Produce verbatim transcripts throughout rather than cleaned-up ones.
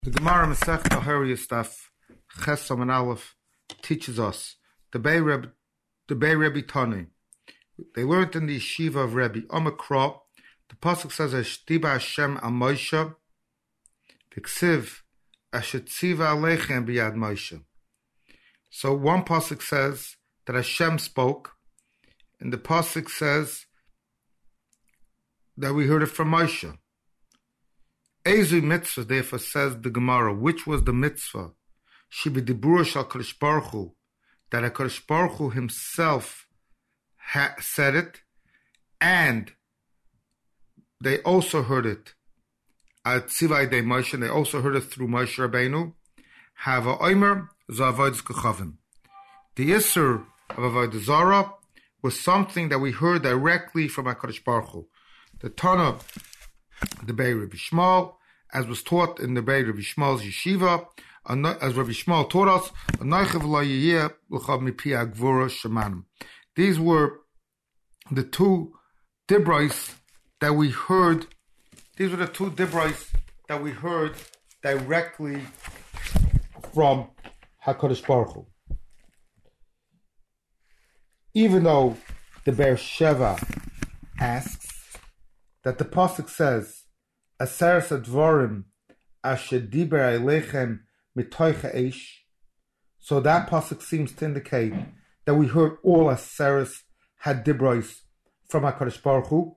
The Gemara Masech Tahariya Daf Chesam and Aleph teaches us the Bei Rebbe, the Bei Rebbe Tani. They learned in the yeshiva of Rebbe Omakra. The pasuk says, "Eshtiba Hashem al Moshe, v'ksiv ashetziva aleichem biyad Moshe." So one pasuk says that Hashem spoke, and the pasuk says that we heard it from Moshe. Ezu mitzvah, therefore, says the Gemara, which was the mitzvah? Shibi dibur shal Kadosh Baruch Hu, that HaKadosh Baruch Hu himself ha- said it, and they also heard it at Tzivai de Moshe, and they also heard it through Moshe Rabbeinu. Hava oimer zavaydus kachavim. The Isser of Avodah Zarah was something that we heard directly from HaKadosh Baruch Hu. The Tana, the Bei Rabbi Shmuel, as was taught in the Bei Rabbi Shmuel's yeshiva, as Rabbi Shmuel taught us, these were the two dibrais that we heard. These were the two dibrais that we heard directly from HaKadosh Baruch Hu. Even though the Be'er Sheva asks that the pasuk says, "Aseres advarim asher diber elechem mitoich eish," so that pasuk seems to indicate that we heard all Aseres had dibros from HaKadosh Baruch Hu.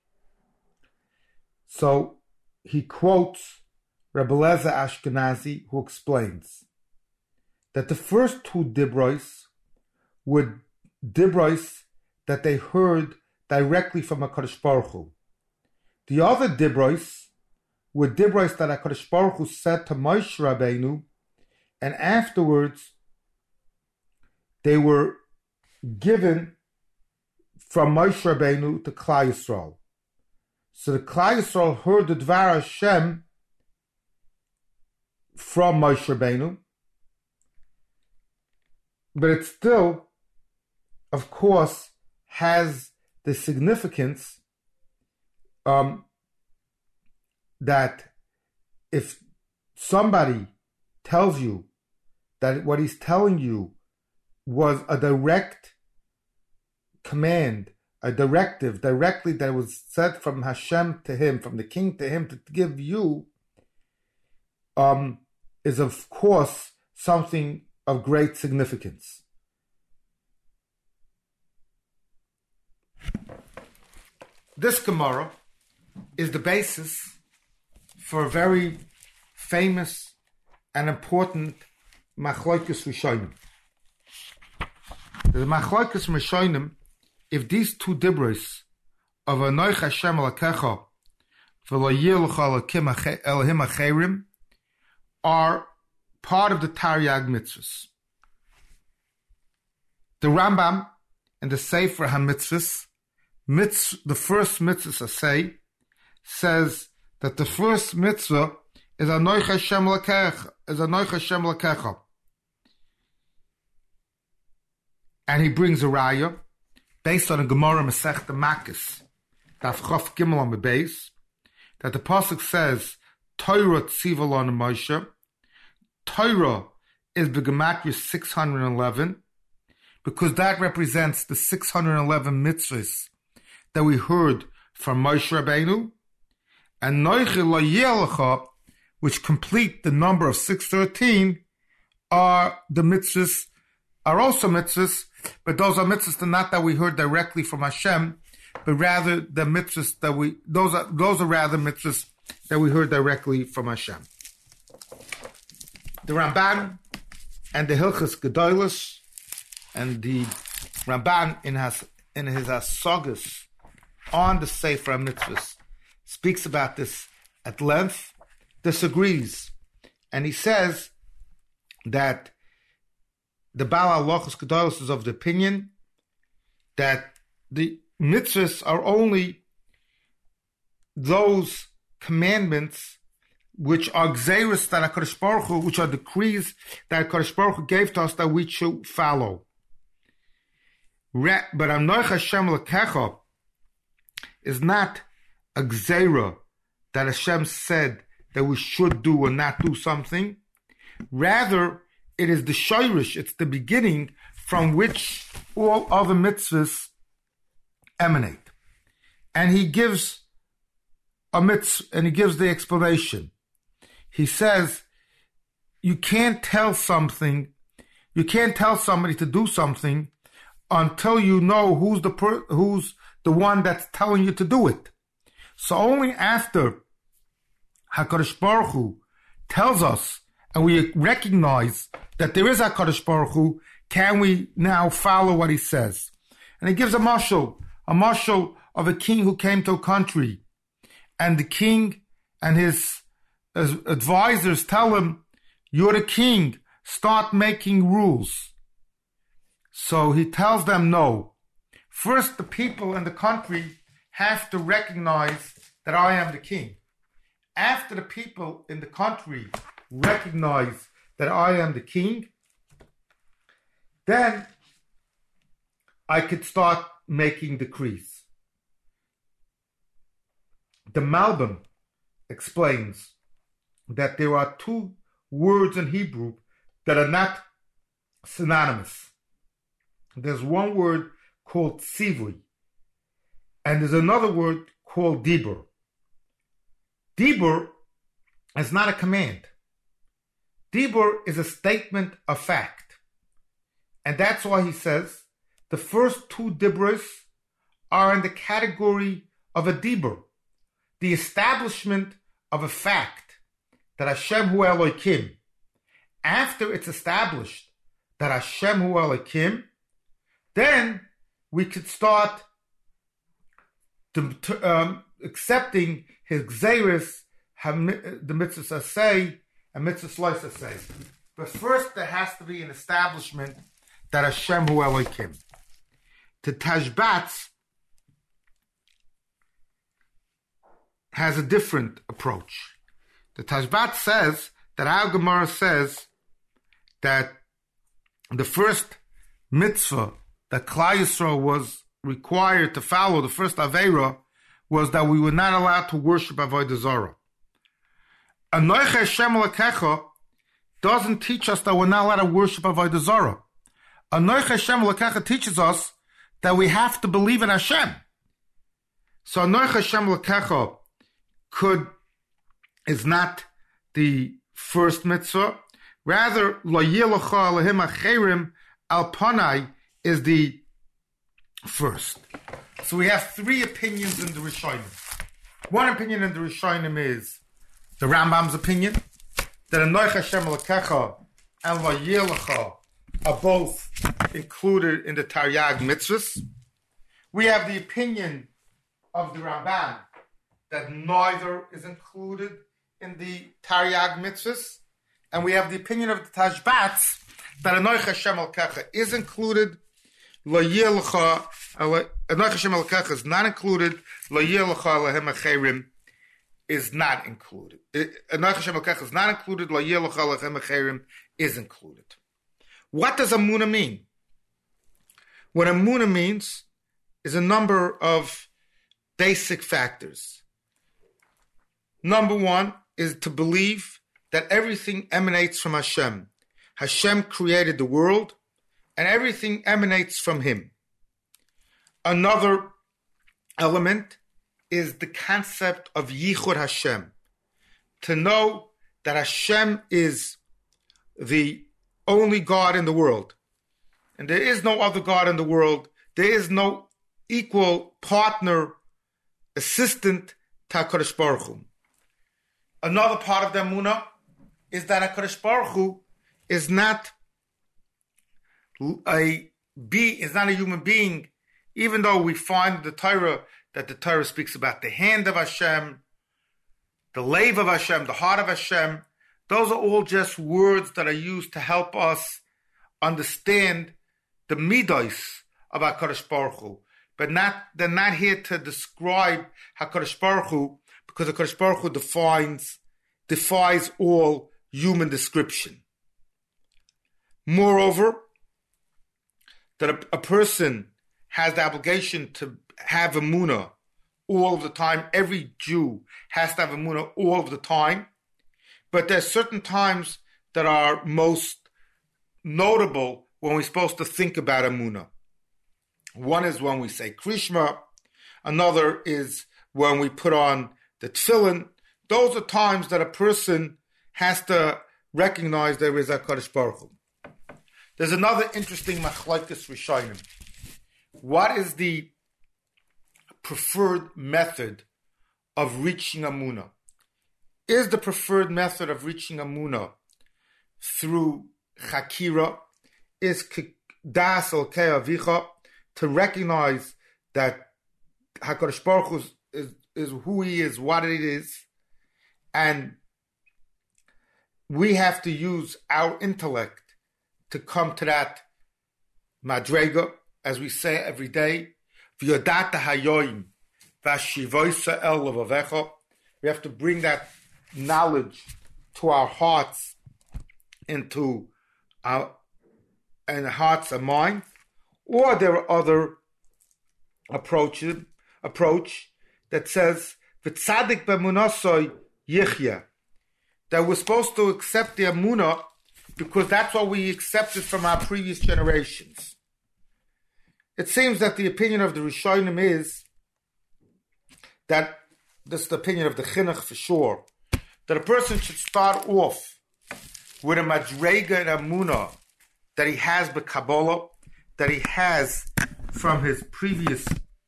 So he quotes Rebbe Eliezer Ashkenazi, who explains that the first two dibros were dibros that they heard directly from HaKadosh Baruch Hu. The other dibros were dibros that HaKadosh Baruch Hu said to Moshe Rabbeinu, and afterwards they were given from Moshe Rabbeinu to Klal Yisrael. So the Klal Yisrael heard the Dvar Hashem from Moshe Rabbeinu, but it still, of course, has the significance Um, that if somebody tells you that what he's telling you was a direct command, a directive directly that was said from Hashem to him, from the king to him to give you, um, is of course something of great significance. This Gemara is the basis for a very famous and important Machlokes Rishonim. The Machlokes Rishonim, if these two dibros of Anoich Hashem Elokecha v'lo yir l'cha Elohim acherim are part of the Taryag mitzvahs. The Rambam and the Sefer HaMitzvahs, Mitz, the first mitzvah say, says that the first mitzvah is Anoich Hashem L'kecha, is Anoich Hashem L'kecha. And he brings a raya based on a Gemara Masechta Makos, Daf Chof Gimel on the base, that the pasuk says, Torah tziva lanu Moshe. Torah is b'gematria six hundred eleven, because that represents the six hundred eleven mitzvahs that we heard from Moshe Rabbeinu, and Noichi Lo Yelecha, which complete the number of six hundred thirteen, are the mitzvahs, are also mitzvahs, but those are mitzvahs not that we heard directly from Hashem, but rather the mitzvahs that we, those are, those are rather mitzvahs that we heard directly from Hashem. The Ramban and the Hilchos Gedolos and the Ramban in his, in his Hasagas on the Sefer HaMitzvahs speaks about this at length, disagrees, and he says that the Baal HaLachos Gedolos is of the opinion that the mitzvahs are only those commandments which are gzeiros that HaKadosh Baruch Hu, which are decrees that HaKadosh Baruch Hu gave to us that we should follow. But Anoich Hashem L'kecha is not a gzeira that Hashem said that we should do or not do something. Rather, it is the shoirish, it's the beginning from which all other mitzvahs emanate. And he gives a mitzvah, and he gives the explanation. He says, you can't tell something, you can't tell somebody to do something until you know who's the per, who's the one that's telling you to do it. So only after HaKadosh Baruch Hu tells us and we recognize that there is HaKadosh Baruch Hu, can we now follow what he says. And he gives a mashal, a mashal of a king who came to a country, and the king and his, his advisors tell him, you're the king, start making rules. So he tells them no. First, the people in the country have to recognize that I am the king. After the people in the country recognize that I am the king, then I could start making decrees. The Malbim explains that there are two words in Hebrew that are not synonymous. There's one word called tzivui, and there's another word called dibur. Dibur is not a command. Dibur is a statement of fact. And that's why he says the first two diburs are in the category of a dibur, the establishment of a fact that Hashem hu Elokim. After it's established that Hashem hu Elokim, then we could start to, to, um, accepting his gzeiros, the mitzvahs asay and mitzvahs lois asay. But first there has to be an establishment that Hashem hu Elokim. The Tashbatz has a different approach. The Tashbatz says that our Gemara says that the first mitzvah that Klal Yisrael was required to follow, the first Aveira, was that we were not allowed to worship Avodah Zarah. Anoich Hashem Elokecha doesn't teach us that we're not allowed to worship Avodah Zarah. Anoich Hashem Elokecha teaches us that we have to believe in Hashem. So Anoich Hashem Elokecha could, is not the first mitzvah. Rather, Lo Yilocha Elohim Acherim Al Panai is the first. So we have three opinions in the Rishonim. One opinion in the Rishonim is the Rambam's opinion, that Anoich Hashem Elokecha and Lo Yilocha are both included in the Taryag mitzvahs. We have the opinion of the Rambam that neither is included in the Taryag mitzvahs. And we have the opinion of the Tashbatz that Anoich Hashem Elokecha is included. Lo Yilocha, Anoich Hashem Elokecha is not included. Lo Yilocha Elohim Acherim is not included. Anoich Hashem Elokecha is not included. Lo Yilocha Elohim Acherim is included. What does Amunah mean? What Amunah means is a number of basic factors. Number one is to believe that everything emanates from Hashem. Hashem created the world, and everything emanates from Him. Another element is the concept of Yichud Hashem. To know that Hashem is the only God in the world. And there is no other God in the world. There is no equal partner, assistant to HaKadosh Baruch Hu. Another part of the Emunah is that HaKadosh Baruch Hu is not a be is not a human being, even though we find in the Torah that the Torah speaks about the hand of Hashem, the lave of Hashem, the heart of Hashem. Those are all just words that are used to help us understand the midos of HaKadosh Baruch Hu. But not, they're not here to describe HaKadosh Baruch Hu, because HaKadosh Baruch Hu defines, defies all human description. Moreover, that a, a person has the obligation to have Emunah all of the time. Every Jew has to have Emunah all of the time. but there's certain times that are most notable when we're supposed to think about Emunah. One is when we say Krishma, another is when we put on the tefillin. Those are times that a person has to recognize there is a HaKadosh Baruch Hu. There's another interesting machlokes rishonim. What is the preferred method of reaching Emunah? Is the preferred method of reaching Emunah through Chakira? Is Das El Kei Avicha, to recognize that HaKadosh Baruch Hu is, is, is who He is, what it is, and we have to use our intellect to come to that madrega, as we say every day. V'yodata hayoyim v'ashivoisa el levavecha. We have to bring that knowledge to our hearts, into our and hearts and mind. Or there are other approaches, approach that says v'tzadik b'emunasoi yichya, that we're supposed to accept the Emunah because that's what we accepted from our previous generations. It seems that the opinion of the Rishonim is that, this is the opinion of the Chinuch for sure, that a person should start off with a madrega and Emunah that he has by Kabbalah, that he has from his previous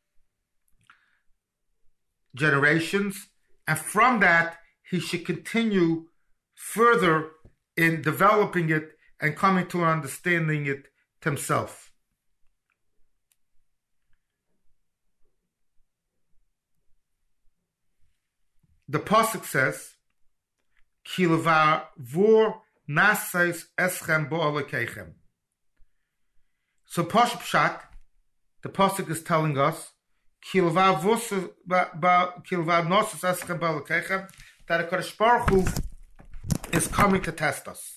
generations, and from that he should continue further in developing it and coming to understanding it himself. The pasuk says, "Ki levavur nasais eschem bo'alekeichem." So Pashup Pshat, the pasuk is telling us, "Ki levavur nasais eschem bo'alekeichem," that the HaKadosh Baruch Hu is coming to test us.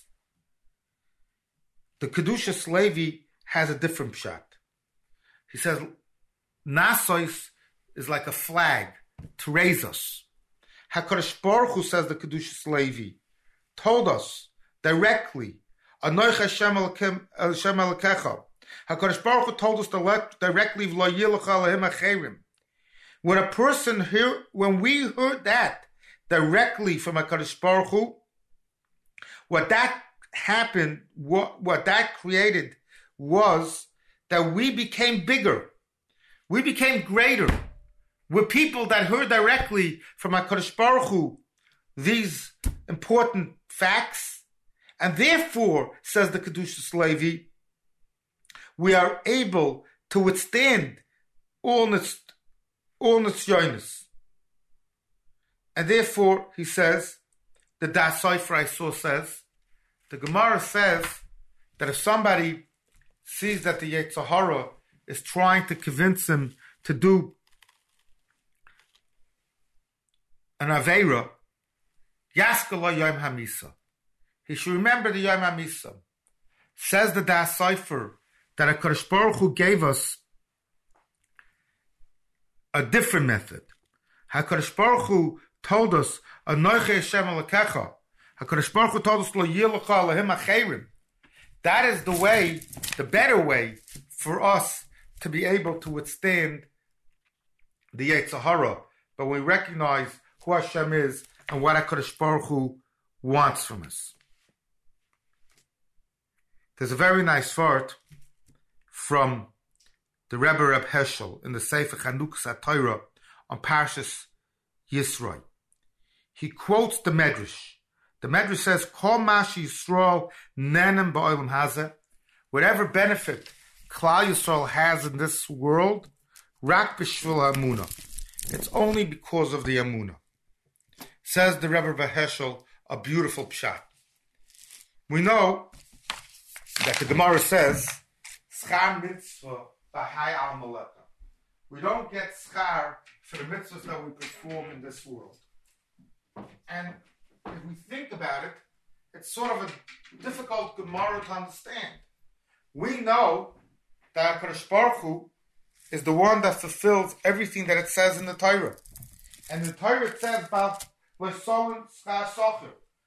The Kedushas Levi has a different pshat. He says, Nasois is like a flag to raise us. HaKadosh Baruch Hu, says the Kedushas Levi, told us directly, Anoich Hashem Elokecha. HaKadosh Baruch Hu told us directly, V'lo yilucha alehem acherim. When a person hear, when we heard that directly from HaKadosh Baruch Hu, what that happened, what, what that created was that we became bigger. We became greater. We're people that heard directly from HaKadosh Baruch Hu these important facts, and therefore, says the Kedushas Levi, we are able to withstand all its all nisyonos. And therefore, he says, the Das Sofer I saw says, the Gemara says that if somebody sees that the Yetzer Hara is trying to convince him to do an Aveira, Yaskala Yom HaMisa, he should remember the Yom HaMisa. Says the Das Sofer that HaKadosh Baruch Hu gave us a different method. HaKadosh Baruch Hu told us, Anoich Hashem Elokecha. HaKadosh Baruch Hu told us, Lo yilucha alehem acherim. That is the way, the better way for us to be able to withstand the Yetzer Hara. But we recognize who Hashem is and what HaKadosh Baruch Hu wants from us. There's a very nice word from the Rebbe Reb Heschel in the Sefer Chanukas HaTorah on Parshas Yisro. He quotes the Medrash. The Medrash says, Kol Mashi Yisrael nenem ba'olam hazeh, whatever benefit Klal Yisrael has in this world, rak b'shvil ha'emunah. It's only because of the emunah. Says the Rebbe Reb Heschel, a beautiful pshat. We know that the Gemara says, Schar mitzvah b'hai al maleka. We don't get schar for the mitzvahs that we perform in this world. And if we think about it, it's sort of a difficult Gemara to understand. We know that HaKadosh Baruch Hu is the one that fulfills everything that it says in the Torah. And the Torah says about L'solin schar socher.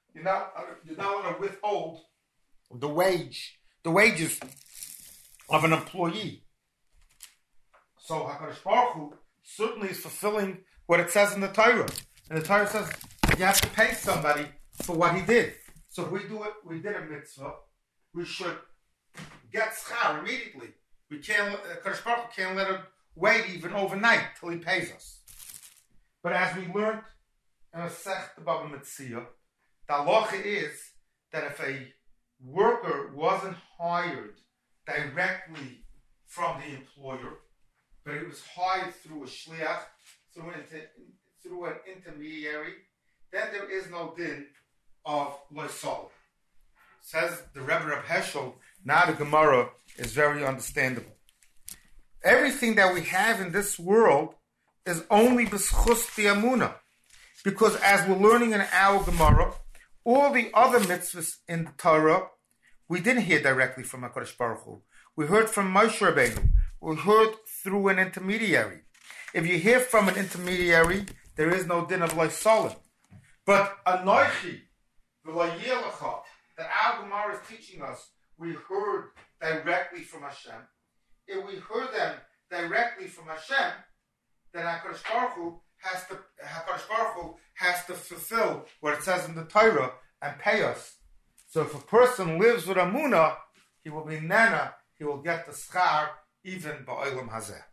you're not, you're not going to withhold the wage, the wages of an employee. So HaKadosh Baruch Hu certainly is fulfilling what it says in the Torah. And the Torah says you have to pay somebody for what he did. So if we do it, we did a mitzvah, we should get schar immediately. We can't, HaKadosh Baruch Hu can't let him wait even overnight till he pays us. But as we learned in a Sech Baba Metzia, the halacha is that if a worker wasn't hired directly from the employer, but he was hired through a shliach, through an, through an intermediary, then there is no din of loisol. Says the Rebbe of Heschel, now the Gemara is very understandable. Everything that we have in this world is only b'schus the amuna, because as we're learning in our Gemara, all the other mitzvahs in the Torah we didn't hear directly from HaKadosh Baruch Hu. We heard from Moshe Rabbeinu. We heard through an intermediary. If you hear from an intermediary, there is no din of loisolim. But anoichi v'loyelecha, that our Gemara is teaching us, we heard directly from Hashem. If we heard them directly from Hashem, then HaKadosh Baruch Hu has to HaKadosh Baruch Hu has to fulfill what it says in the Torah and pay us. So if a person lives with Amunah, he will be nana, he will get the schar even ba'olam hazeh.